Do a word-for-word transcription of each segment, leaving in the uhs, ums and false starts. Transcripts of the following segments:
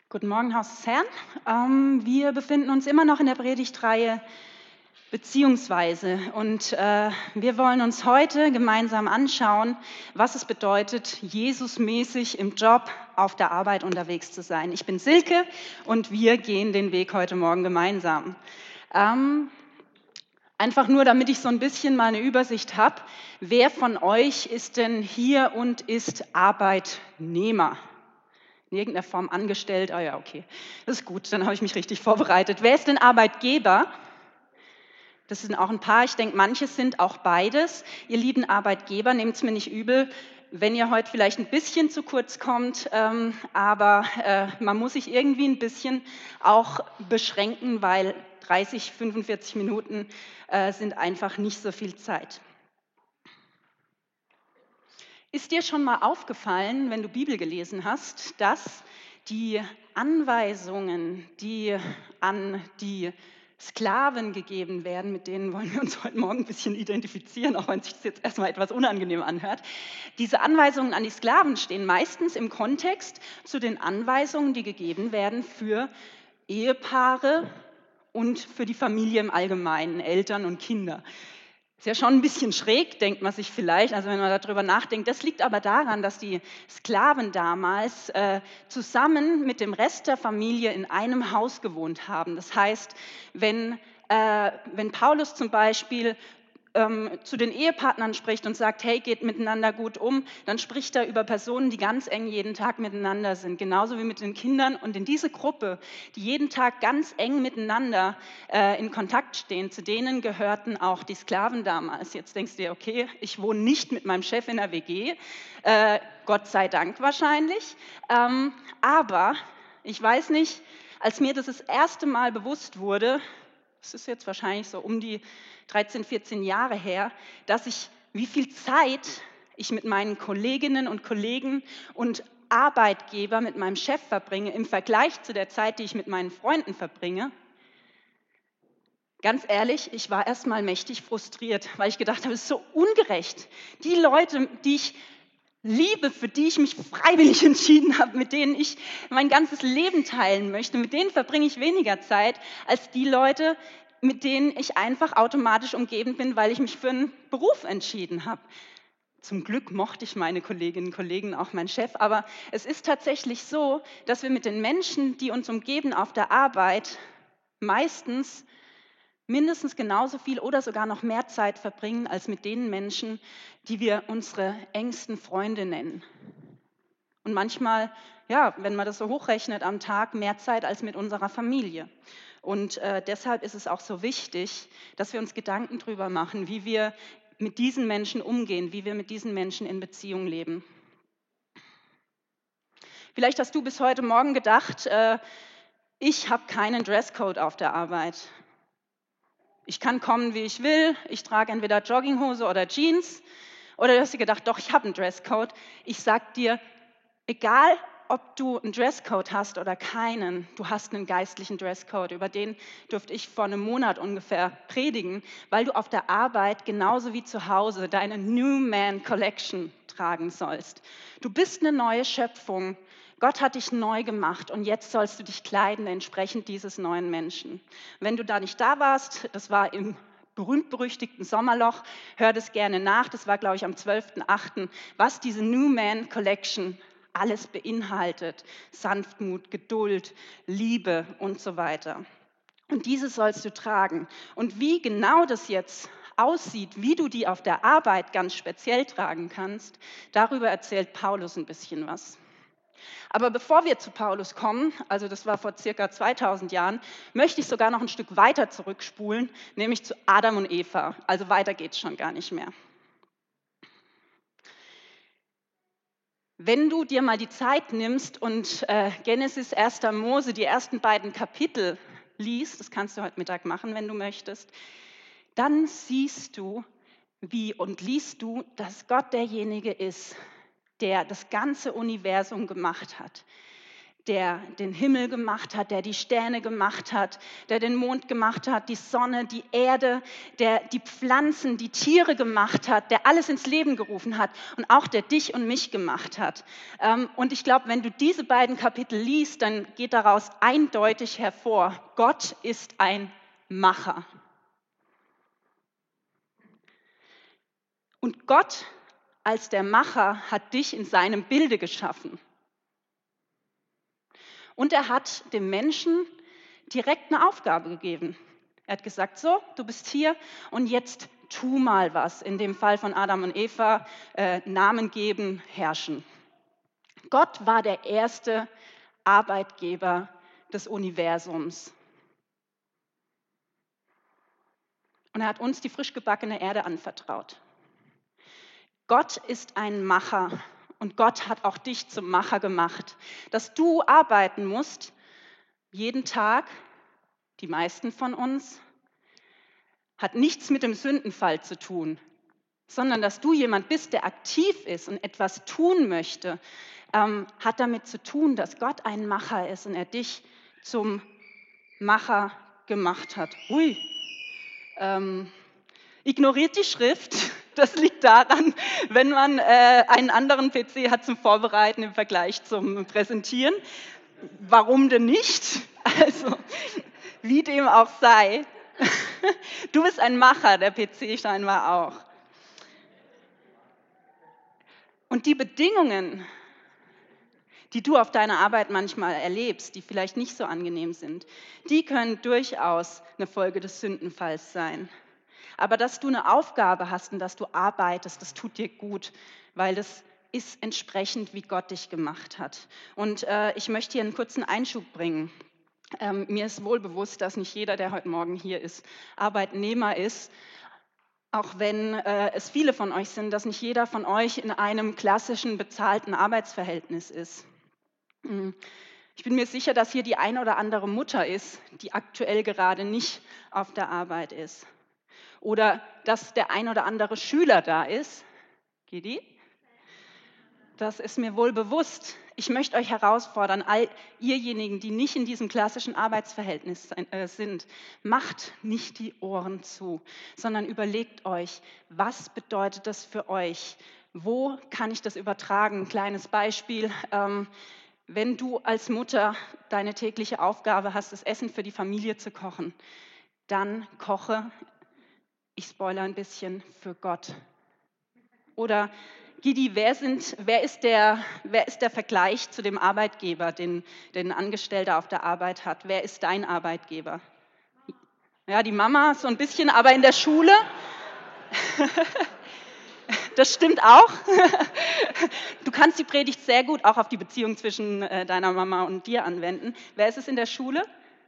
Guten Morgen, Haus des Herrn. Ähm, wir befinden uns immer noch in der Predigtreihe Beziehungsweise und äh, wir wollen uns heute gemeinsam anschauen, was es bedeutet, Jesusmäßig im Job, auf der Arbeit unterwegs zu sein. Ich bin Silke und wir gehen den Weg heute Morgen gemeinsam. Ähm, einfach nur, damit ich so ein bisschen mal eine Übersicht habe, wer von euch ist denn hier und ist Arbeitnehmer? In irgendeiner Form angestellt, ah ja, okay, das ist gut, dann habe ich mich richtig vorbereitet. Wer ist denn Arbeitgeber? Das sind auch ein paar, ich denke, manche sind auch beides. Ihr lieben Arbeitgeber, nehmt es mir nicht übel, wenn ihr heute vielleicht ein bisschen zu kurz kommt, ähm, aber äh, man muss sich irgendwie ein bisschen auch beschränken, weil dreißig, fünfundvierzig Minuten äh, sind einfach nicht so viel Zeit. Ist dir schon mal aufgefallen, wenn du Bibel gelesen hast, dass die Anweisungen, die an die Sklaven gegeben werden, mit denen wollen wir uns heute Morgen ein bisschen identifizieren, auch wenn sich das jetzt erstmal etwas unangenehm anhört. Diese Anweisungen an die Sklaven stehen meistens im Kontext zu den Anweisungen, die gegeben werden für Ehepaare und für die Familie im Allgemeinen, Eltern und Kinder. Ist ja schon ein bisschen schräg, denkt man sich vielleicht, also wenn man darüber nachdenkt. Das liegt aber daran, dass die Sklaven damals äh, zusammen mit dem Rest der Familie in einem Haus gewohnt haben. Das heißt, wenn, äh, wenn Paulus zum Beispiel ähm, zu den Ehepartnern spricht und sagt, hey, geht miteinander gut um, dann spricht er über Personen, die ganz eng jeden Tag miteinander sind, genauso wie mit den Kindern. Und in diese Gruppe, die jeden Tag ganz eng miteinander äh, in Kontakt stehen, zu denen gehörten auch die Sklaven damals. Jetzt denkst du dir, okay, ich wohne nicht mit meinem Chef in der W G, äh, Gott sei Dank wahrscheinlich, ähm, aber ich weiß nicht, als mir das das erste Mal bewusst wurde, das ist jetzt wahrscheinlich so um die dreizehn, vierzehn Jahre her, dass ich, wie viel Zeit ich mit meinen Kolleginnen und Kollegen und Arbeitgeber, mit meinem Chef verbringe, im Vergleich zu der Zeit, die ich mit meinen Freunden verbringe. Ganz ehrlich, ich war erst mal mächtig frustriert, weil ich gedacht habe, es ist so ungerecht. Die Leute, die ich liebe, für die ich mich freiwillig entschieden habe, mit denen ich mein ganzes Leben teilen möchte, mit denen verbringe ich weniger Zeit als die Leute, mit denen ich einfach automatisch umgeben bin, weil ich mich für einen Beruf entschieden habe. Zum Glück mochte ich meine Kolleginnen und Kollegen, auch meinen Chef, aber es ist tatsächlich so, dass wir mit den Menschen, die uns umgeben auf der Arbeit, meistens mindestens genauso viel oder sogar noch mehr Zeit verbringen als mit den Menschen, die wir unsere engsten Freunde nennen. Und manchmal, ja, wenn man das so hochrechnet, am Tag mehr Zeit als mit unserer Familie. Und äh, deshalb ist es auch so wichtig, dass wir uns Gedanken darüber machen, wie wir mit diesen Menschen umgehen, wie wir mit diesen Menschen in Beziehung leben. Vielleicht hast du bis heute Morgen gedacht, äh, ich habe keinen Dresscode auf der Arbeit. Ich kann kommen, wie ich will. Ich trage entweder Jogginghose oder Jeans. Oder du hast dir gedacht, doch, ich habe einen Dresscode. Ich sag dir, egal ob du einen Dresscode hast oder keinen, du hast einen geistlichen Dresscode. Über den durfte ich vor einem Monat ungefähr predigen, weil du auf der Arbeit genauso wie zu Hause deine New Man Collection tragen sollst. Du bist eine neue Schöpfung. Gott hat dich neu gemacht und jetzt sollst du dich kleiden entsprechend dieses neuen Menschen. Wenn du da nicht da warst, das war im berühmt-berüchtigten Sommerloch, hör das gerne nach, das war, glaube ich, am zwölften achten, was diese New Man Collection alles beinhaltet. Sanftmut, Geduld, Liebe und so weiter. Und diese sollst du tragen. Und wie genau das jetzt aussieht, wie du die auf der Arbeit ganz speziell tragen kannst, darüber erzählt Paulus ein bisschen was. Aber bevor wir zu Paulus kommen, also das war vor circa zweitausend Jahren, möchte ich sogar noch ein Stück weiter zurückspulen, nämlich zu Adam und Eva. Also weiter geht's schon gar nicht mehr. Wenn du dir mal die Zeit nimmst und äh, Genesis, erster Mose, die ersten beiden Kapitel liest, das kannst du heute Mittag machen, wenn du möchtest, dann siehst du, wie und liest du, dass Gott derjenige ist, der das ganze Universum gemacht hat, der den Himmel gemacht hat, der die Sterne gemacht hat, der den Mond gemacht hat, die Sonne, die Erde, der die Pflanzen, die Tiere gemacht hat, der alles ins Leben gerufen hat und auch der dich und mich gemacht hat. Und ich glaube, wenn du diese beiden Kapitel liest, dann geht daraus eindeutig hervor, Gott ist ein Macher. Und Gott als der Macher hat dich in seinem Bilde geschaffen. Und er hat dem Menschen direkt eine Aufgabe gegeben. Er hat gesagt, so, du bist hier und jetzt tu mal was. In dem Fall von Adam und Eva, äh, Namen geben, herrschen. Gott war der erste Arbeitgeber des Universums. Und er hat uns die frisch gebackene Erde anvertraut. Gott ist ein Macher. Und Gott hat auch dich zum Macher gemacht, dass du arbeiten musst, jeden Tag, die meisten von uns, hat nichts mit dem Sündenfall zu tun, sondern dass du jemand bist, der aktiv ist und etwas tun möchte, ähm, hat damit zu tun, dass Gott ein Macher ist und er dich zum Macher gemacht hat. Ui, ähm, ignoriert die Schrift. Das liegt daran, wenn man äh, einen anderen P C hat zum Vorbereiten im Vergleich zum Präsentieren. Warum denn nicht? Also, wie dem auch sei. Du bist ein Macher, der P C scheinbar auch. Und die Bedingungen, die du auf deiner Arbeit manchmal erlebst, die vielleicht nicht so angenehm sind, die können durchaus eine Folge des Sündenfalls sein. Aber dass du eine Aufgabe hast und dass du arbeitest, das tut dir gut, weil das ist entsprechend, wie Gott dich gemacht hat. Und äh, ich möchte hier einen kurzen Einschub bringen. Ähm, mir ist wohl bewusst, dass nicht jeder, der heute Morgen hier ist, Arbeitnehmer ist. Auch wenn äh, es viele von euch sind, dass nicht jeder von euch in einem klassischen bezahlten Arbeitsverhältnis ist. Ich bin mir sicher, dass hier die eine oder andere Mutter ist, die aktuell gerade nicht auf der Arbeit ist. Oder dass der ein oder andere Schüler da ist. Gedi? Das ist mir wohl bewusst. Ich möchte euch herausfordern, all ihrjenigen, die nicht in diesem klassischen Arbeitsverhältnis sind, macht nicht die Ohren zu, sondern überlegt euch, was bedeutet das für euch? Wo kann ich das übertragen? Ein kleines Beispiel. Ähm, wenn du als Mutter deine tägliche Aufgabe hast, das Essen für die Familie zu kochen, dann koche, ich spoilere ein bisschen, für Gott. Oder Gidi, wer, sind, wer, ist der, wer ist der Vergleich zu dem Arbeitgeber, den, den ein Angestellter auf der Arbeit hat? Wer ist dein Arbeitgeber? Ja, die Mama so ein bisschen, aber in der Schule? Das stimmt auch. Du kannst die Predigt sehr gut auch auf die Beziehung zwischen deiner Mama und dir anwenden. Wer ist es in der Schule?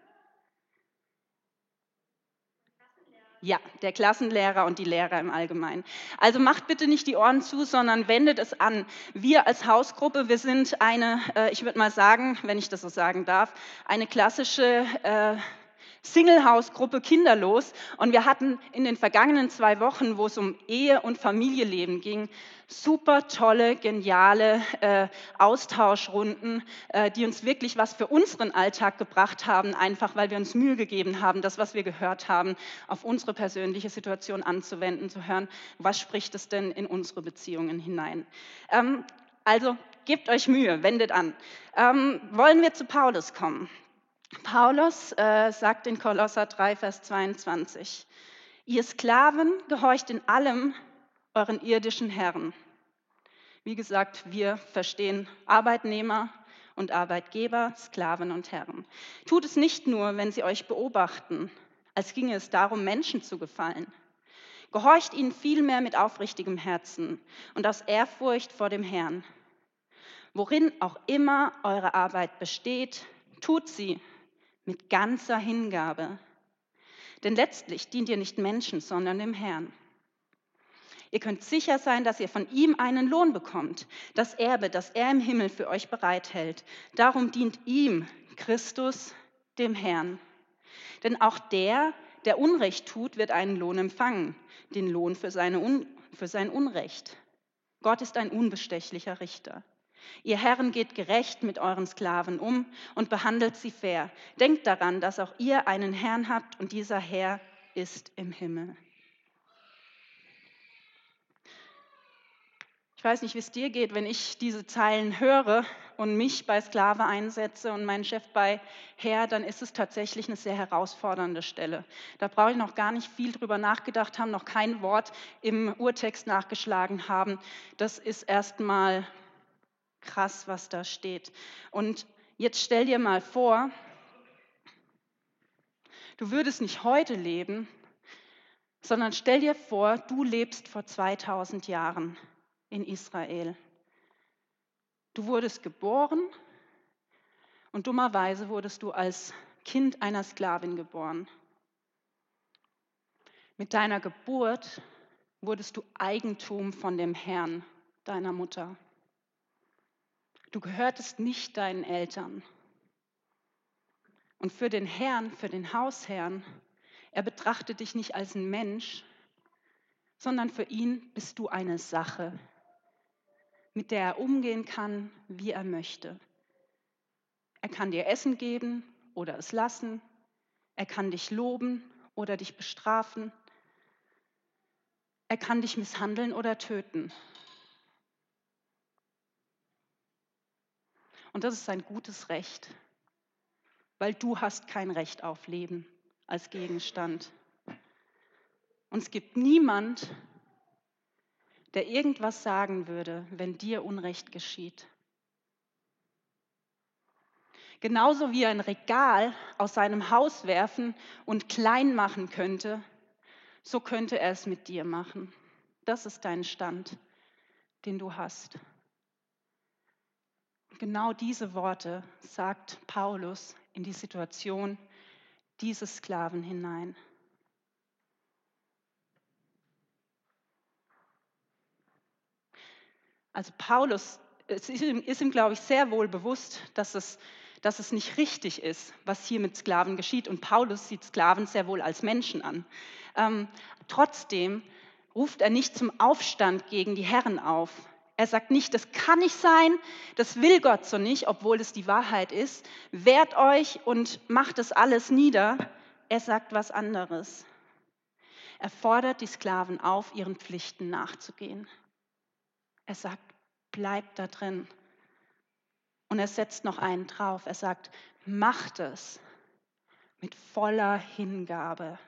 Ja, der Klassenlehrer und die Lehrer im Allgemeinen. Also macht bitte nicht die Ohren zu, sondern wendet es an. Wir als Hausgruppe, wir sind eine, äh, ich würde mal sagen, wenn ich das so sagen darf, eine klassische äh, Single-Hausgruppe kinderlos. Und wir hatten in den vergangenen zwei Wochen, wo es um Ehe und Familienleben ging, super tolle, geniale äh, Austauschrunden, äh, die uns wirklich was für unseren Alltag gebracht haben, einfach weil wir uns Mühe gegeben haben, das, was wir gehört haben, auf unsere persönliche Situation anzuwenden, zu hören, was spricht es denn in unsere Beziehungen hinein. Ähm, also gebt euch Mühe, wendet an. Ähm, wollen wir zu Paulus kommen? Paulus äh, sagt in Kolosser drei, Vers zweiundzwanzig, ihr Sklaven, gehorcht in allem euren irdischen Herren. Wie gesagt, wir verstehen Arbeitnehmer und Arbeitgeber, Sklaven und Herren. Tut es nicht nur, wenn sie euch beobachten, als ginge es darum, Menschen zu gefallen. Gehorcht ihnen vielmehr mit aufrichtigem Herzen und aus Ehrfurcht vor dem Herrn. Worin auch immer eure Arbeit besteht, tut sie mit ganzer Hingabe. Denn letztlich dient ihr nicht Menschen, sondern dem Herrn. Ihr könnt sicher sein, dass ihr von ihm einen Lohn bekommt, das Erbe, das er im Himmel für euch bereithält. Darum dient ihm, Christus, dem Herrn. Denn auch der, der Unrecht tut, wird einen Lohn empfangen, den Lohn für, seine Un- für sein Unrecht. Gott ist ein unbestechlicher Richter. Ihr Herren geht gerecht mit euren Sklaven um und behandelt sie fair. Denkt daran, dass auch ihr einen Herrn habt und dieser Herr ist im Himmel. Ich weiß nicht, wie es dir geht, wenn ich diese Zeilen höre und mich bei Sklave einsetze und meinen Chef bei Herr, dann ist es tatsächlich eine sehr herausfordernde Stelle. Da brauche ich noch gar nicht viel drüber nachgedacht haben, noch kein Wort im Urtext nachgeschlagen haben. Das ist erstmal krass, was da steht. Und jetzt stell dir mal vor, du würdest nicht heute leben, sondern stell dir vor, du lebst vor zweitausend Jahren in Israel. Du wurdest geboren und dummerweise wurdest du als Kind einer Sklavin geboren. Mit deiner Geburt wurdest du Eigentum von dem Herrn deiner Mutter. Du gehörtest nicht deinen Eltern. Und für den Herrn, für den Hausherrn, er betrachtet dich nicht als ein Mensch, sondern für ihn bist du eine Sache, mit der er umgehen kann, wie er möchte. Er kann dir Essen geben oder es lassen. Er kann dich loben oder dich bestrafen. Er kann dich misshandeln oder töten. Und das ist sein gutes Recht, weil du hast kein Recht auf Leben als Gegenstand. Und es gibt niemand, der irgendwas sagen würde, wenn dir Unrecht geschieht. Genauso wie er ein Regal aus seinem Haus werfen und klein machen könnte, so könnte er es mit dir machen. Das ist dein Stand, den du hast. Genau diese Worte sagt Paulus in die Situation dieses Sklaven hinein. Also Paulus, es ist ihm, ist ihm, glaube ich, sehr wohl bewusst, dass es, dass es nicht richtig ist, was hier mit Sklaven geschieht. Und Paulus sieht Sklaven sehr wohl als Menschen an. Ähm, trotzdem ruft er nicht zum Aufstand gegen die Herren auf. Er sagt nicht, das kann nicht sein, das will Gott so nicht, obwohl es die Wahrheit ist. Wehrt euch und macht es alles nieder. Er sagt was anderes. Er fordert die Sklaven auf, ihren Pflichten nachzugehen. Er sagt, bleibt da drin. Und er setzt noch einen drauf. Er sagt, macht es mit voller Hingabe.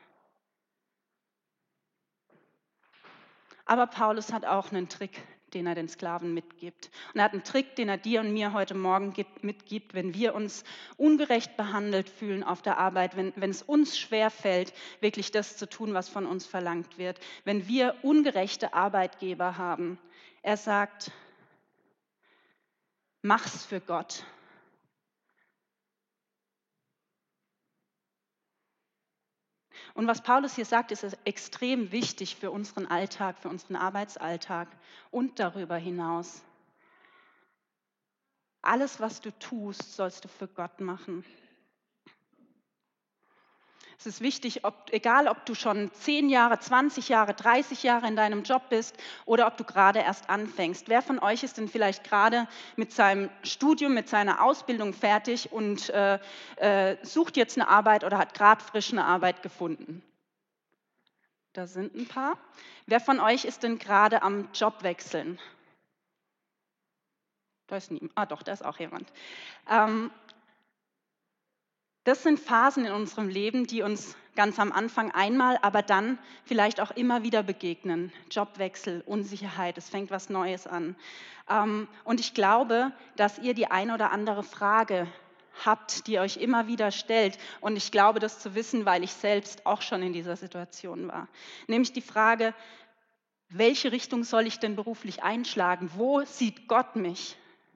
Aber Paulus hat auch einen Trick, den er den Sklaven mitgibt. Und er hat einen Trick, den er dir und mir heute Morgen mitgibt, wenn wir uns ungerecht behandelt fühlen auf der Arbeit, wenn, wenn es uns schwerfällt, wirklich das zu tun, was von uns verlangt wird, wenn wir ungerechte Arbeitgeber haben. Er sagt, mach's für Gott. Und was Paulus hier sagt, ist extrem wichtig für unseren Alltag, für unseren Arbeitsalltag und darüber hinaus. Alles, was du tust, sollst du für Gott machen. Es ist wichtig, ob, egal ob du schon zehn Jahre, zwanzig Jahre, dreißig Jahre in deinem Job bist oder ob du gerade erst anfängst. Wer von euch ist denn vielleicht gerade mit seinem Studium, mit seiner Ausbildung fertig und äh, äh, sucht jetzt eine Arbeit oder hat gerade frisch eine Arbeit gefunden? Da sind ein paar. Wer von euch ist denn gerade am Job wechseln? Da ist niemand. Ah doch, da ist auch jemand. Ähm, Das sind Phasen in unserem Leben, die uns ganz am Anfang einmal, aber dann vielleicht auch immer wieder begegnen. Jobwechsel, Unsicherheit, es fängt was Neues an. Und ich glaube, dass ihr die eine oder andere Frage habt, die ihr euch immer wieder stellt. Und ich glaube, das zu wissen, weil ich selbst auch schon in dieser Situation war. Nämlich die Frage, welche Richtung soll ich denn beruflich einschlagen? Wo sieht Gott mich?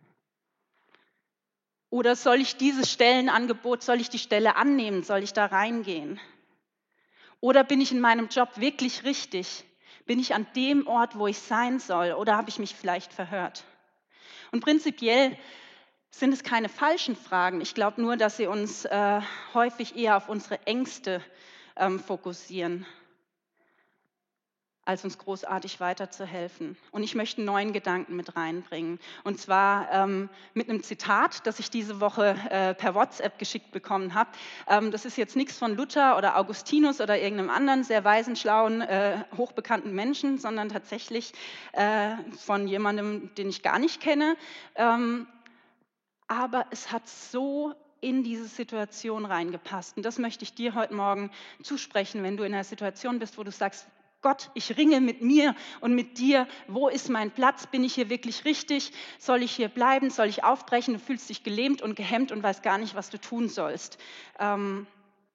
Oder soll ich dieses Stellenangebot, soll ich die Stelle annehmen, soll ich da reingehen? Oder bin ich in meinem Job wirklich richtig? Bin ich an dem Ort, wo ich sein soll? Oder habe ich mich vielleicht verhört? Und prinzipiell sind es keine falschen Fragen. Ich glaube nur, dass sie uns äh, häufig eher auf unsere Ängste ähm, fokussieren. als uns großartig weiterzuhelfen. Und ich möchte einen neuen Gedanken mit reinbringen. Und zwar ähm, mit einem Zitat, das ich diese Woche äh, per WhatsApp geschickt bekommen habe. Ähm, das ist jetzt nichts von Luther oder Augustinus oder irgendeinem anderen sehr weisen, schlauen, äh, hochbekannten Menschen, sondern tatsächlich äh, von jemandem, den ich gar nicht kenne. Ähm, aber es hat so in diese Situation reingepasst. Und das möchte ich dir heute Morgen zusprechen, wenn du in einer Situation bist, wo du sagst, Gott, ich ringe mit mir und mit dir. Wo ist mein Platz? Bin ich hier wirklich richtig? Soll ich hier bleiben? Soll ich aufbrechen? Du fühlst dich gelähmt und gehemmt und weißt gar nicht, was du tun sollst. Ähm,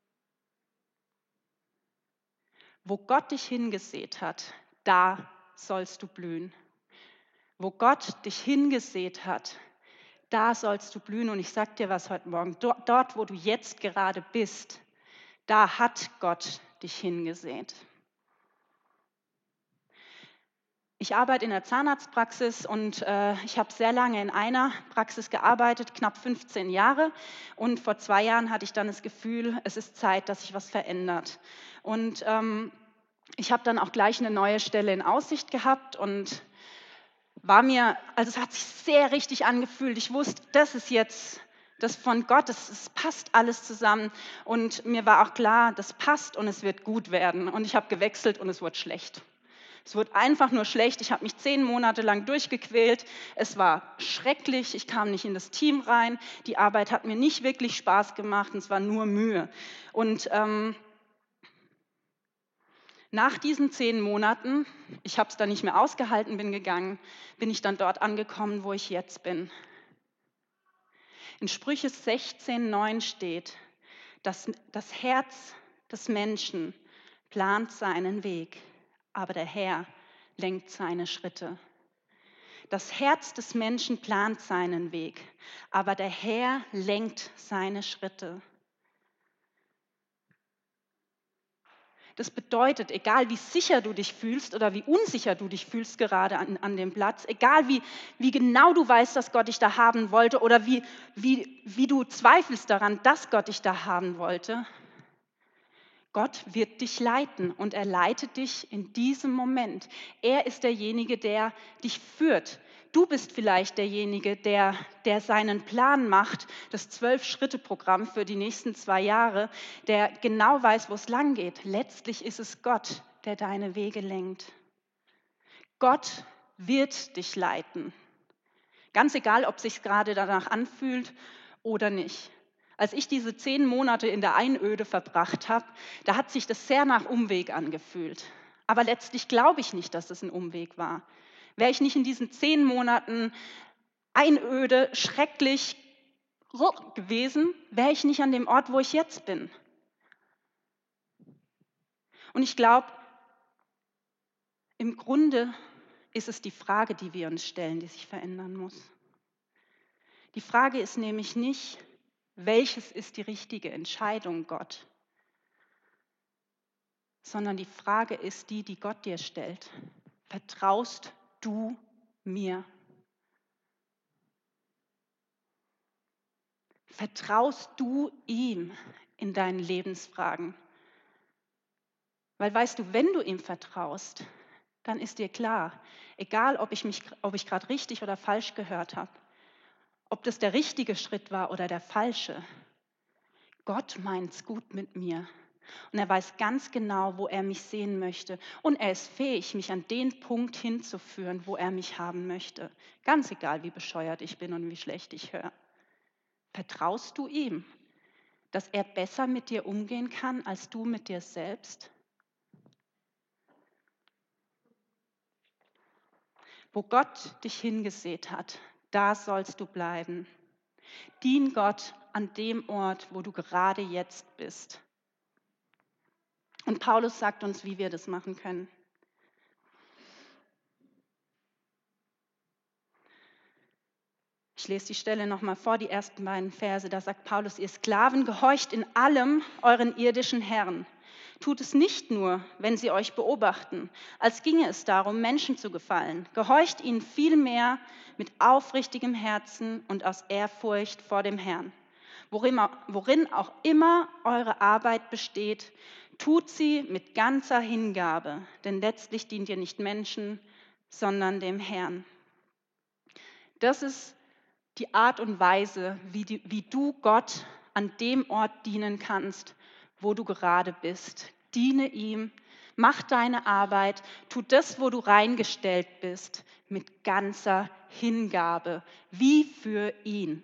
wo Gott dich hingesät hat, da sollst du blühen. Wo Gott dich hingesät hat, da sollst du blühen. Und ich sage dir was heute Morgen, dort, dort, wo du jetzt gerade bist, da hat Gott dich hingesät. Ich arbeite in der Zahnarztpraxis und äh, ich habe sehr lange in einer Praxis gearbeitet, knapp fünfzehn Jahre. Und vor zwei Jahren hatte ich dann das Gefühl, es ist Zeit, dass sich was verändert. Und ähm, ich habe dann auch gleich eine neue Stelle in Aussicht gehabt und war mir, also es hat sich sehr richtig angefühlt. Ich wusste, das ist jetzt das von Gott, es passt alles zusammen. Und mir war auch klar, das passt und es wird gut werden. Und ich habe gewechselt und es wurde schlecht. Es wurde einfach nur schlecht. Ich habe mich zehn Monate lang durchgequält. Es war schrecklich. Ich kam nicht in das Team rein. Die Arbeit hat mir nicht wirklich Spaß gemacht und es war nur Mühe. Und ähm, nach diesen zehn Monaten, ich habe es dann nicht mehr ausgehalten, bin gegangen, bin ich dann dort angekommen, wo ich jetzt bin. In Sprüche sechzehn neun steht, dass das Herz des Menschen plant seinen Weg, aber der Herr lenkt seine Schritte. Das Herz des Menschen plant seinen Weg, aber der Herr lenkt seine Schritte. Das bedeutet, egal wie sicher du dich fühlst oder wie unsicher du dich fühlst gerade an, an dem Platz, egal wie, wie genau du weißt, dass Gott dich da haben wollte oder wie, wie, wie du zweifelst daran, dass Gott dich da haben wollte, Gott wird dich leiten und er leitet dich in diesem Moment. Er ist derjenige, der dich führt. Du bist vielleicht derjenige, der, der seinen Plan macht, das Zwölf-Schritte-Programm für die nächsten zwei Jahre, der genau weiß, wo es lang geht. Letztlich ist es Gott, der deine Wege lenkt. Gott wird dich leiten. Ganz egal, ob es sich gerade danach anfühlt oder nicht. Als ich diese zehn Monate in der Einöde verbracht habe, da hat sich das sehr nach Umweg angefühlt. Aber letztlich glaube ich nicht, dass es ein Umweg war. Wäre ich nicht in diesen zehn Monaten Einöde schrecklich gewesen, wäre ich nicht an dem Ort, wo ich jetzt bin. Und ich glaube, im Grunde ist es die Frage, die wir uns stellen, die sich verändern muss. Die Frage ist nämlich nicht, welches ist die richtige Entscheidung, Gott? Sondern die Frage ist die, die Gott dir stellt. Vertraust du mir? Vertraust du ihm in deinen Lebensfragen? Weil weißt du, wenn du ihm vertraust, dann ist dir klar, egal ob ich mich, ob ich gerade richtig oder falsch gehört habe, ob das der richtige Schritt war oder der falsche, Gott meint's gut mit mir. Und er weiß ganz genau, wo er mich sehen möchte. Und er ist fähig, mich an den Punkt hinzuführen, wo er mich haben möchte. Ganz egal, wie bescheuert ich bin und wie schlecht ich höre. Vertraust du ihm, dass er besser mit dir umgehen kann, als du mit dir selbst? Wo Gott dich hingesät hat, da sollst du bleiben. Dien Gott an dem Ort, wo du gerade jetzt bist. Und Paulus sagt uns, wie wir das machen können. Ich lese die Stelle nochmal vor, die ersten beiden Verse. Da sagt Paulus, ihr Sklaven, gehorcht in allem euren irdischen Herren. Tut es nicht nur, wenn sie euch beobachten, als ginge es darum, Menschen zu gefallen. Gehorcht ihnen vielmehr mit aufrichtigem Herzen und aus Ehrfurcht vor dem Herrn. Worin, worin auch immer eure Arbeit besteht, tut sie mit ganzer Hingabe, denn letztlich dient ihr nicht Menschen, sondern dem Herrn. Das ist die Art und Weise, wie, die, wie du Gott an dem Ort dienen kannst, wo du gerade bist. Diene ihm, mach deine Arbeit, tu das, wo du reingestellt bist, mit ganzer Hingabe, wie für ihn.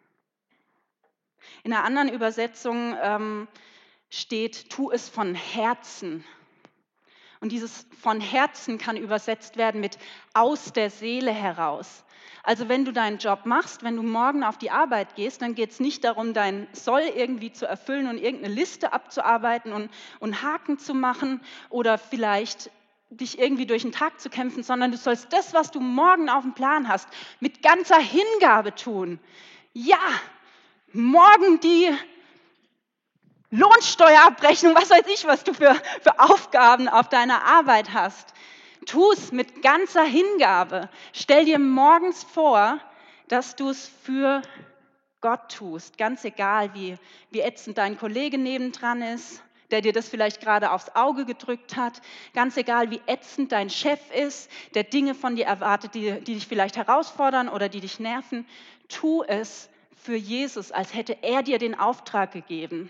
In einer anderen Übersetzung ähm, steht, tu es von Herzen. Und dieses von Herzen kann übersetzt werden mit aus der Seele heraus. Also wenn du deinen Job machst, wenn du morgen auf die Arbeit gehst, dann geht es nicht darum, dein Soll irgendwie zu erfüllen und irgendeine Liste abzuarbeiten und, und Haken zu machen oder vielleicht dich irgendwie durch den Tag zu kämpfen, sondern du sollst das, was du morgen auf dem Plan hast, mit ganzer Hingabe tun. Ja, morgen die Lohnsteuerabrechnung, was weiß ich, was du für, für Aufgaben auf deiner Arbeit hast. Tu es mit ganzer Hingabe. Stell dir morgens vor, dass du es für Gott tust. Ganz egal, wie, wie ätzend dein Kollege nebendran ist, der dir das vielleicht gerade aufs Auge gedrückt hat. Ganz egal, wie ätzend dein Chef ist, der Dinge von dir erwartet, die, die dich vielleicht herausfordern oder die dich nerven. Tu es für Jesus, als hätte er dir den Auftrag gegeben.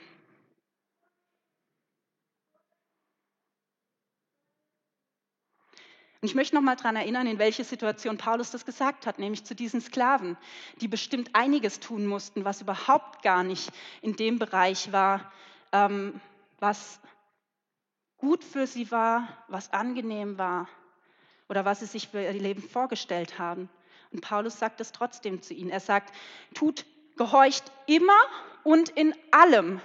Und ich möchte noch mal daran erinnern, in welche Situation Paulus das gesagt hat, nämlich zu diesen Sklaven, die bestimmt einiges tun mussten, was überhaupt gar nicht in dem Bereich war, ähm, was gut für sie war, was angenehm war oder was sie sich für ihr Leben vorgestellt haben. Und Paulus sagt es trotzdem zu ihnen. Er sagt, tut, gehorcht immer und in allem.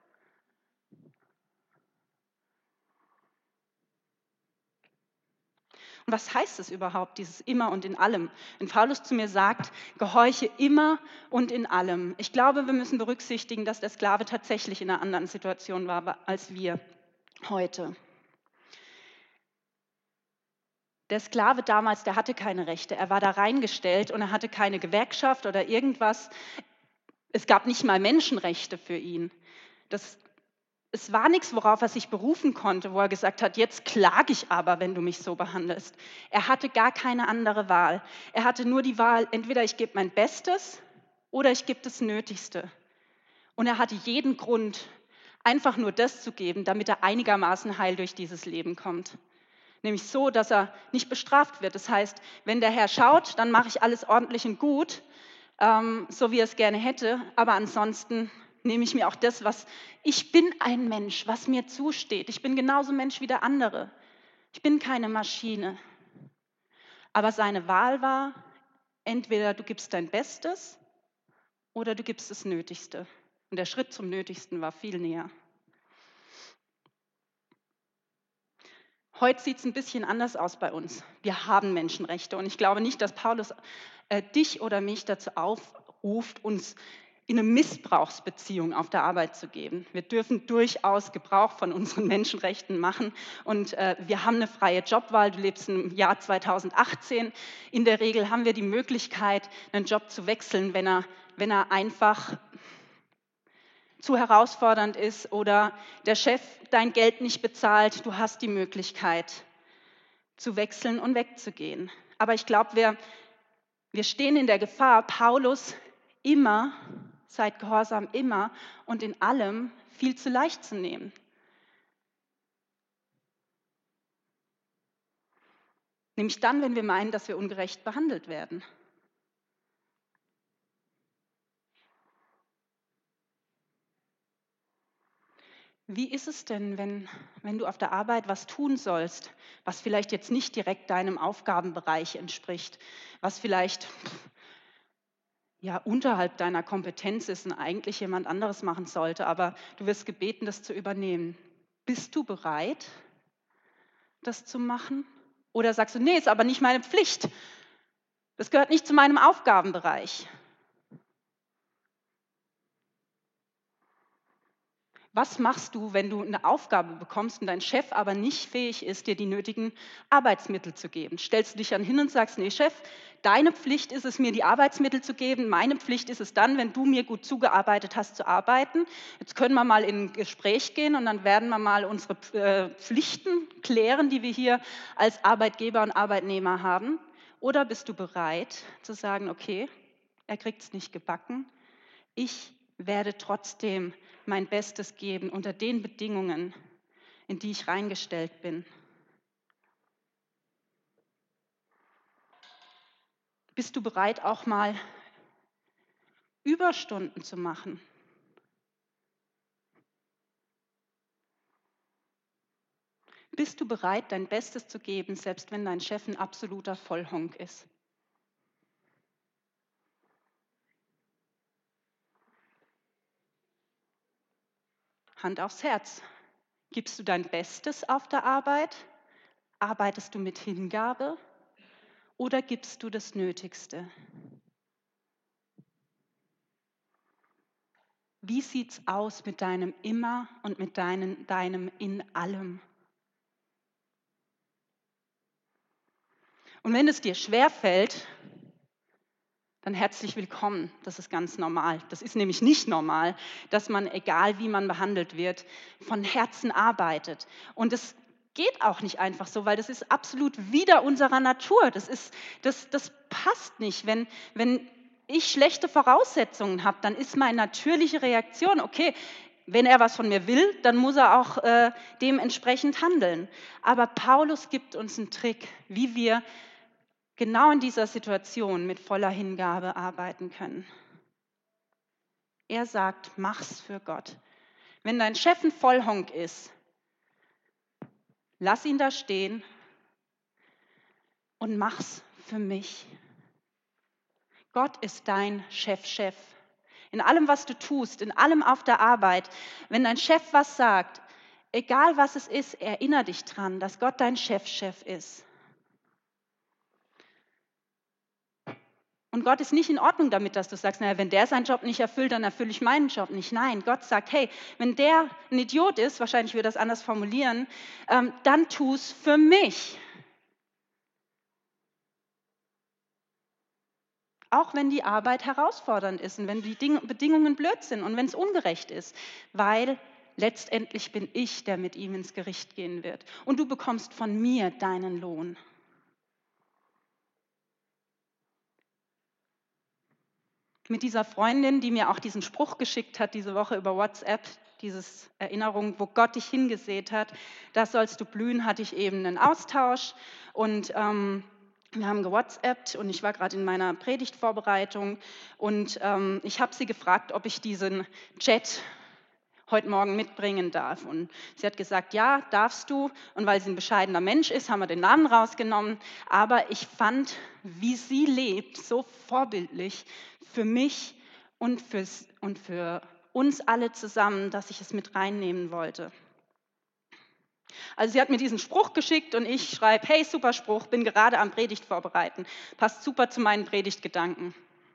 Und was heißt es überhaupt, dieses immer und in allem? Wenn Paulus zu mir sagt, gehorche immer und in allem. Ich glaube, wir müssen berücksichtigen, dass der Sklave tatsächlich in einer anderen Situation war als wir heute. Der Sklave damals, der hatte keine Rechte. Er war da reingestellt und er hatte keine Gewerkschaft oder irgendwas. Es gab nicht mal Menschenrechte für ihn. Das Es war nichts, worauf er sich berufen konnte, wo er gesagt hat, jetzt klage ich aber, wenn du mich so behandelst. Er hatte gar keine andere Wahl. Er hatte nur die Wahl, entweder ich gebe mein Bestes oder ich gebe das Nötigste. Und er hatte jeden Grund, einfach nur das zu geben, damit er einigermaßen heil durch dieses Leben kommt. Nämlich so, dass er nicht bestraft wird. Das heißt, wenn der Herr schaut, dann mache ich alles ordentlich und gut, ähm, so wie er es gerne hätte, aber ansonsten nehme ich mir auch das, was ich bin ein Mensch, was mir zusteht. Ich bin genauso Mensch wie der andere. Ich bin keine Maschine. Aber seine Wahl war, entweder du gibst dein Bestes oder du gibst das Nötigste. Und der Schritt zum Nötigsten war viel näher. Heute sieht es ein bisschen anders aus bei uns. Wir haben Menschenrechte und ich glaube nicht, dass Paulus äh, dich oder mich dazu aufruft, uns in eine Missbrauchsbeziehung auf der Arbeit zu geben. Wir dürfen durchaus Gebrauch von unseren Menschenrechten machen und äh, wir haben eine freie Jobwahl. Du lebst im Jahr zweitausendachtzehn. In der Regel haben wir die Möglichkeit, einen Job zu wechseln, wenn er, wenn er einfach zu herausfordernd ist oder der Chef dein Geld nicht bezahlt. Du hast die Möglichkeit zu wechseln und wegzugehen. Aber ich glaube, wir, wir stehen in der Gefahr, Paulus immer, seid gehorsam immer und in allem viel zu leicht zu nehmen. Nämlich dann, wenn wir meinen, dass wir ungerecht behandelt werden. Wie ist es denn, wenn, wenn du auf der Arbeit was tun sollst, was vielleicht jetzt nicht direkt deinem Aufgabenbereich entspricht, was vielleicht ja, unterhalb deiner Kompetenz ist und eigentlich jemand anderes machen sollte, aber du wirst gebeten, das zu übernehmen. Bist du bereit, das zu machen? Oder sagst du, nee, ist aber nicht meine Pflicht. Das gehört nicht zu meinem Aufgabenbereich. Was machst du, wenn du eine Aufgabe bekommst und dein Chef aber nicht fähig ist, dir die nötigen Arbeitsmittel zu geben? Stellst du dich dann hin und sagst, nee Chef, deine Pflicht ist es, mir die Arbeitsmittel zu geben, meine Pflicht ist es dann, wenn du mir gut zugearbeitet hast, zu arbeiten. Jetzt können wir mal in ein Gespräch gehen und dann werden wir mal unsere äh, Pflichten klären, die wir hier als Arbeitgeber und Arbeitnehmer haben. Oder bist du bereit zu sagen, okay, er kriegt es nicht gebacken, ich werde trotzdem mein Bestes geben unter den Bedingungen, in die ich reingestellt bin. Bist du bereit, auch mal Überstunden zu machen? Bist du bereit, dein Bestes zu geben, selbst wenn dein Chef ein absoluter Vollhonk ist? Hand aufs Herz. Gibst du dein Bestes auf der Arbeit? Arbeitest du mit Hingabe? Oder gibst du das Nötigste? Wie sieht's aus mit deinem Immer und mit deinem, deinem in allem? Und wenn es dir schwerfällt, dann herzlich willkommen. Das ist ganz normal. Das ist nämlich nicht normal, dass man, egal wie man behandelt wird, von Herzen arbeitet. Und es geht auch nicht einfach so, weil das ist absolut wider unserer Natur. Das ist, das, das passt nicht. Wenn, wenn ich schlechte Voraussetzungen habe, dann ist meine natürliche Reaktion, okay, wenn er was von mir will, dann muss er auch äh, dementsprechend handeln. Aber Paulus gibt uns einen Trick, wie wir genau in dieser Situation mit voller Hingabe arbeiten können. Er sagt, mach's für Gott. Wenn dein Chef ein Vollhonk ist, lass ihn da stehen und mach's für mich. Gott ist dein Chef-Chef. In allem, was du tust, in allem auf der Arbeit, wenn dein Chef was sagt, egal was es ist, erinnere dich dran, dass Gott dein Chef-Chef ist. Und Gott ist nicht in Ordnung damit, dass du sagst, naja, wenn der seinen Job nicht erfüllt, dann erfülle ich meinen Job nicht. Nein, Gott sagt, hey, wenn der ein Idiot ist, wahrscheinlich würde er das anders formulieren, ähm, dann tu es für mich. Auch wenn die Arbeit herausfordernd ist und wenn die Ding- Bedingungen blöd sind und wenn es ungerecht ist, weil letztendlich bin ich, der mit ihm ins Gericht gehen wird. Und du bekommst von mir deinen Lohn. Mit dieser Freundin, die mir auch diesen Spruch geschickt hat diese Woche über WhatsApp, diese Erinnerung, wo Gott dich hingesät hat, da sollst du blühen, hatte ich eben einen Austausch und ähm, wir haben gewhatsappt und ich war gerade in meiner Predigtvorbereitung und ähm, ich habe sie gefragt, ob ich diesen Chat heute Morgen mitbringen darf. Und sie hat gesagt, ja, darfst du. Und weil sie ein bescheidener Mensch ist, haben wir den Namen rausgenommen. Aber ich fand, wie sie lebt, so vorbildlich für mich und, fürs, und für uns alle zusammen, dass ich es mit reinnehmen wollte. Also sie hat mir diesen Spruch geschickt und ich schreibe, hey, super Spruch, bin gerade am Predigt vorbereiten. Passt super zu meinen Predigtgedanken.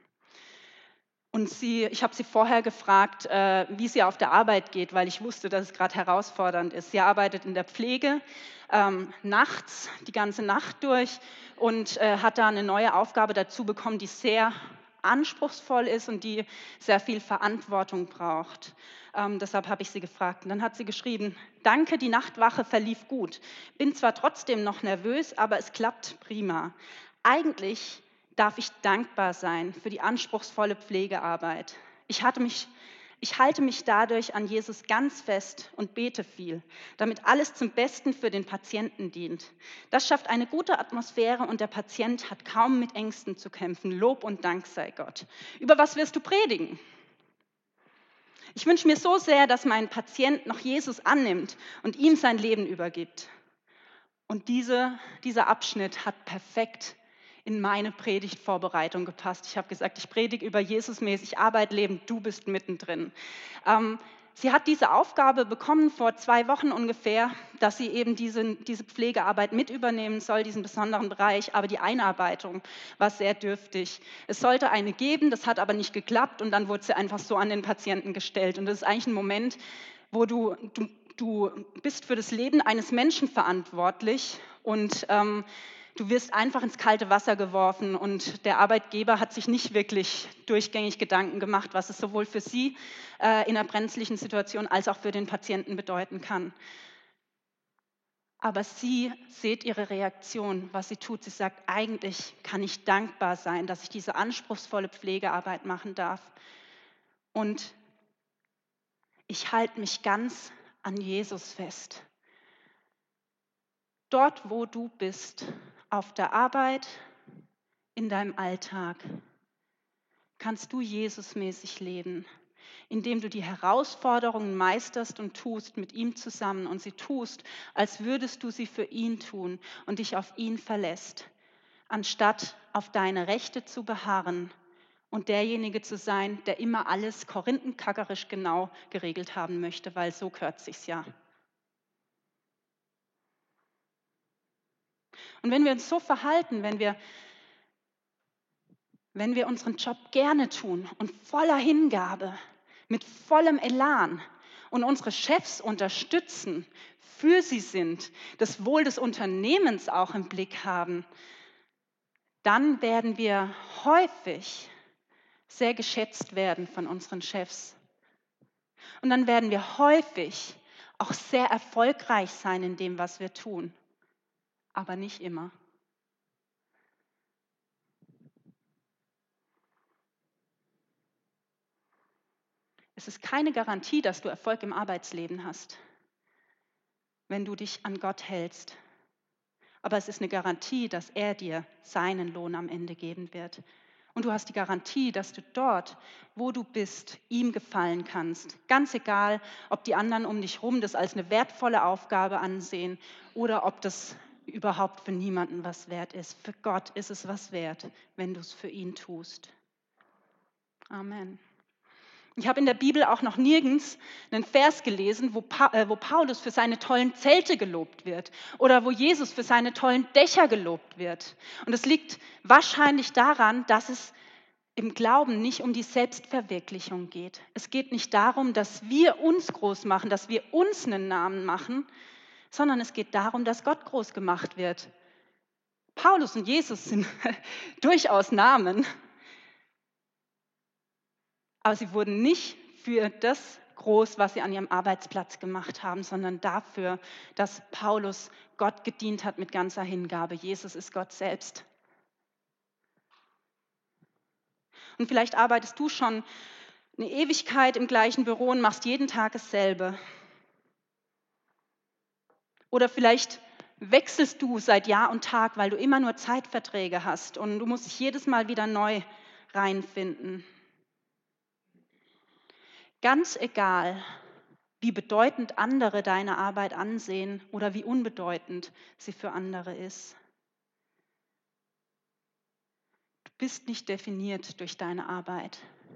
Und sie, ich habe sie vorher gefragt, äh, wie es ihr auf der Arbeit geht, weil ich wusste, dass es gerade herausfordernd ist. Sie arbeitet in der Pflege, ähm, nachts, die ganze Nacht durch und äh, hat da eine neue Aufgabe dazu bekommen, die sehr anspruchsvoll ist und die sehr viel Verantwortung braucht. Ähm, deshalb habe ich sie gefragt. Und dann hat sie geschrieben, danke, die Nachtwache verlief gut. Bin zwar trotzdem noch nervös, aber es klappt prima. Eigentlich darf ich dankbar sein für die anspruchsvolle Pflegearbeit. Ich, hatte mich, ich halte mich dadurch an Jesus ganz fest und bete viel, damit alles zum Besten für den Patienten dient. Das schafft eine gute Atmosphäre und der Patient hat kaum mit Ängsten zu kämpfen. Lob und Dank sei Gott. Über was wirst du predigen? Ich wünsche mir so sehr, dass mein Patient noch Jesus annimmt und ihm sein Leben übergibt. Und diese, dieser Abschnitt hat perfekt in meine Predigtvorbereitung gepasst. Ich habe gesagt, ich predige über Jesus-mäßig Arbeit, Leben, du bist mittendrin. Ähm, sie hat diese Aufgabe bekommen vor zwei Wochen ungefähr, dass sie eben diese, diese Pflegearbeit mit übernehmen soll, diesen besonderen Bereich, aber die Einarbeitung war sehr dürftig. Es sollte eine geben, das hat aber nicht geklappt und dann wurde sie einfach so an den Patienten gestellt. Und das ist eigentlich ein Moment, wo du, du, du bist für das Leben eines Menschen verantwortlich und ähm, du wirst einfach ins kalte Wasser geworfen und der Arbeitgeber hat sich nicht wirklich durchgängig Gedanken gemacht, was es sowohl für sie äh, in einer brenzlichen Situation als auch für den Patienten bedeuten kann. Aber sie seht ihre Reaktion, was sie tut. Sie sagt, eigentlich kann ich dankbar sein, dass ich diese anspruchsvolle Pflegearbeit machen darf. Und ich halte mich ganz an Jesus fest. Dort, wo du bist, auf der Arbeit, in deinem Alltag, kannst du Jesusmäßig leben, indem du die Herausforderungen meisterst und tust mit ihm zusammen und sie tust, als würdest du sie für ihn tun und dich auf ihn verlässt, anstatt auf deine Rechte zu beharren und derjenige zu sein, der immer alles korinthenkackerisch genau geregelt haben möchte, weil so gehört sich's ja. Und wenn wir uns so verhalten, wenn wir, wenn wir unseren Job gerne tun und voller Hingabe, mit vollem Elan und unsere Chefs unterstützen, für sie sind, das Wohl des Unternehmens auch im Blick haben, dann werden wir häufig sehr geschätzt werden von unseren Chefs. Und dann werden wir häufig auch sehr erfolgreich sein in dem, was wir tun, aber nicht immer. Es ist keine Garantie, dass du Erfolg im Arbeitsleben hast, wenn du dich an Gott hältst. Aber es ist eine Garantie, dass er dir seinen Lohn am Ende geben wird. Und du hast die Garantie, dass du dort, wo du bist, ihm gefallen kannst. Ganz egal, ob die anderen um dich herum das als eine wertvolle Aufgabe ansehen oder ob das überhaupt für niemanden was wert ist. Für Gott ist es was wert, wenn du es für ihn tust. Amen. Ich habe in der Bibel auch noch nirgends einen Vers gelesen, wo, pa äh, wo Paulus für seine tollen Zelte gelobt wird oder wo Jesus für seine tollen Dächer gelobt wird. Und es liegt wahrscheinlich daran, dass es im Glauben nicht um die Selbstverwirklichung geht. Es geht nicht darum, dass wir uns groß machen, dass wir uns einen Namen machen, sondern es geht darum, dass Gott groß gemacht wird. Paulus und Jesus sind durchaus Namen, aber sie wurden nicht für das groß, was sie an ihrem Arbeitsplatz gemacht haben, sondern dafür, dass Paulus Gott gedient hat mit ganzer Hingabe. Jesus ist Gott selbst. Und vielleicht arbeitest du schon eine Ewigkeit im gleichen Büro und machst jeden Tag dasselbe. Oder vielleicht wechselst du seit Jahr und Tag, weil du immer nur Zeitverträge hast und du musst dich jedes Mal wieder neu reinfinden. Ganz egal, wie bedeutend andere deine Arbeit ansehen oder wie unbedeutend sie für andere ist. Du bist nicht definiert durch deine Arbeit.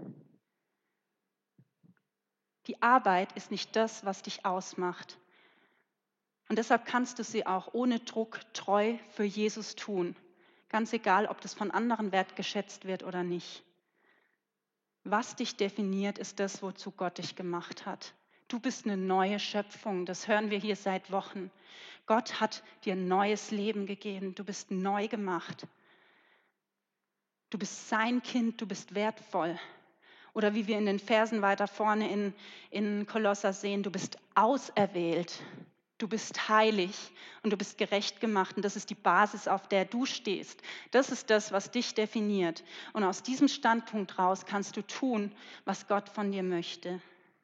Die Arbeit ist nicht das, was dich ausmacht. Und deshalb kannst du sie auch ohne Druck treu für Jesus tun. Ganz egal, ob das von anderen wertgeschätzt wird oder nicht. Was dich definiert, ist das, wozu Gott dich gemacht hat. Du bist eine neue Schöpfung, das hören wir hier seit Wochen. Gott hat dir ein neues Leben gegeben, du bist neu gemacht. Du bist sein Kind, du bist wertvoll. Oder wie wir in den Versen weiter vorne in, in Kolosser sehen, du bist auserwählt, du bist heilig und du bist gerecht gemacht. Und das ist die Basis, auf der du stehst. Das ist das, was dich definiert. Und aus diesem Standpunkt raus kannst du tun, was Gott von dir möchte.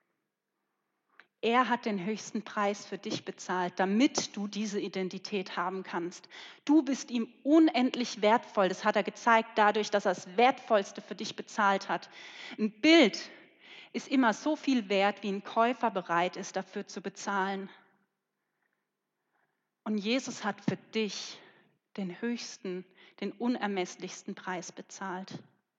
Er hat den höchsten Preis für dich bezahlt, damit du diese Identität haben kannst. Du bist ihm unendlich wertvoll. Das hat er gezeigt dadurch, dass er das Wertvollste für dich bezahlt hat. Ein Bild ist immer so viel wert, wie ein Käufer bereit ist, dafür zu bezahlen. Und Jesus hat für dich den höchsten, den unermesslichsten Preis bezahlt.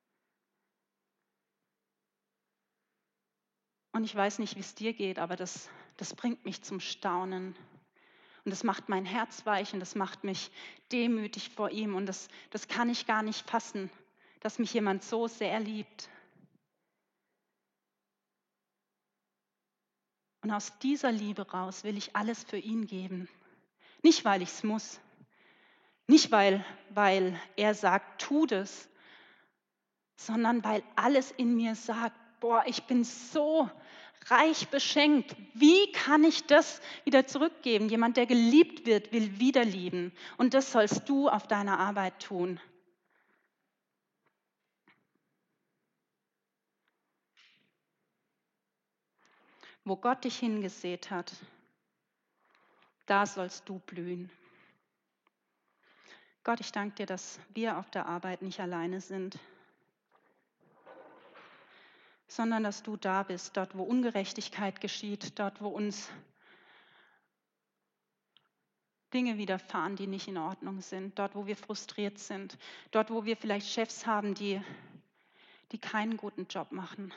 Und ich weiß nicht, wie es dir geht, aber das, das bringt mich zum Staunen. Und das macht mein Herz weich und das macht mich demütig vor ihm. Und das, das kann ich gar nicht fassen, dass mich jemand so sehr liebt. Und aus dieser Liebe raus will ich alles für ihn geben. Nicht, weil ich es muss, nicht, weil, weil er sagt, tu das, sondern weil alles in mir sagt, boah, ich bin so reich beschenkt. Wie kann ich das wieder zurückgeben? Jemand, der geliebt wird, will wieder lieben. Und das sollst du auf deiner Arbeit tun. Wo Gott dich hingesät hat, da sollst du blühen. Gott, ich danke dir, dass wir auf der Arbeit nicht alleine sind, sondern dass du da bist, dort, wo Ungerechtigkeit geschieht, dort, wo uns Dinge widerfahren, die nicht in Ordnung sind, dort, wo wir frustriert sind, dort, wo wir vielleicht Chefs haben, die, die keinen guten Job machen.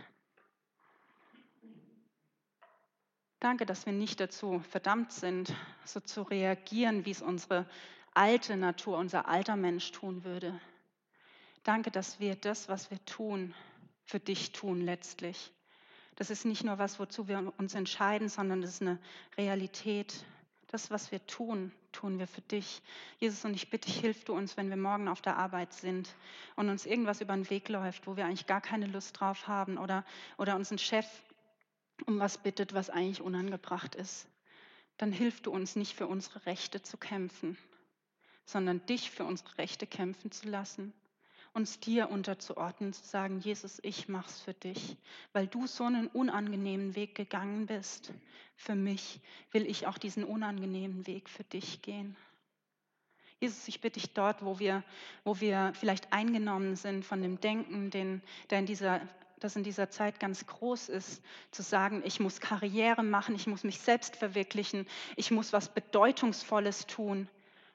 Danke, dass wir nicht dazu verdammt sind, so zu reagieren, wie es unsere alte Natur, unser alter Mensch tun würde. Danke, dass wir das, was wir tun, für dich tun letztlich. Das ist nicht nur was, wozu wir uns entscheiden, sondern das ist eine Realität. Das, was wir tun, tun wir für dich. Jesus, und ich bitte dich, hilf du uns, wenn wir morgen auf der Arbeit sind und uns irgendwas über den Weg läuft, wo wir eigentlich gar keine Lust drauf haben oder, oder uns ein Chef um was bittet, was eigentlich unangebracht ist. Dann hilf du uns nicht für unsere Rechte zu kämpfen, sondern dich für unsere Rechte kämpfen zu lassen, uns dir unterzuordnen, zu sagen, Jesus, ich mach's für dich, weil du so einen unangenehmen Weg gegangen bist. Für mich will ich auch diesen unangenehmen Weg für dich gehen. Jesus, ich bitte dich dort, wo wir, wo wir vielleicht eingenommen sind von dem Denken, den, der in dieser, das in dieser Zeit ganz groß ist, zu sagen, ich muss Karriere machen, ich muss mich selbst verwirklichen, ich muss was Bedeutungsvolles tun.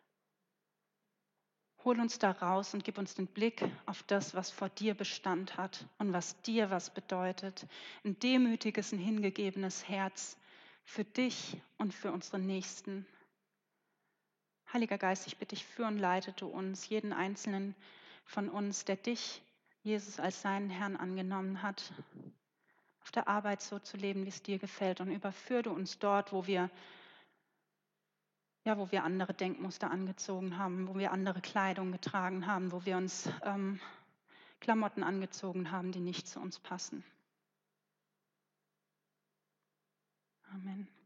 Hol uns da raus und gib uns den Blick auf das, was vor dir Bestand hat und was dir was bedeutet. Ein demütiges, ein hingegebenes Herz für dich und für unsere Nächsten. Heiliger Geist, ich bitte dich, führ und leite du uns, jeden Einzelnen von uns, der dich, Jesus, als seinen Herrn angenommen hat, auf der Arbeit so zu leben, wie es dir gefällt. Und überführ du uns dort, wo wir, ja, wo wir andere Denkmuster angezogen haben, wo wir andere Kleidung getragen haben, wo wir uns ähm, Klamotten angezogen haben, die nicht zu uns passen. Amen.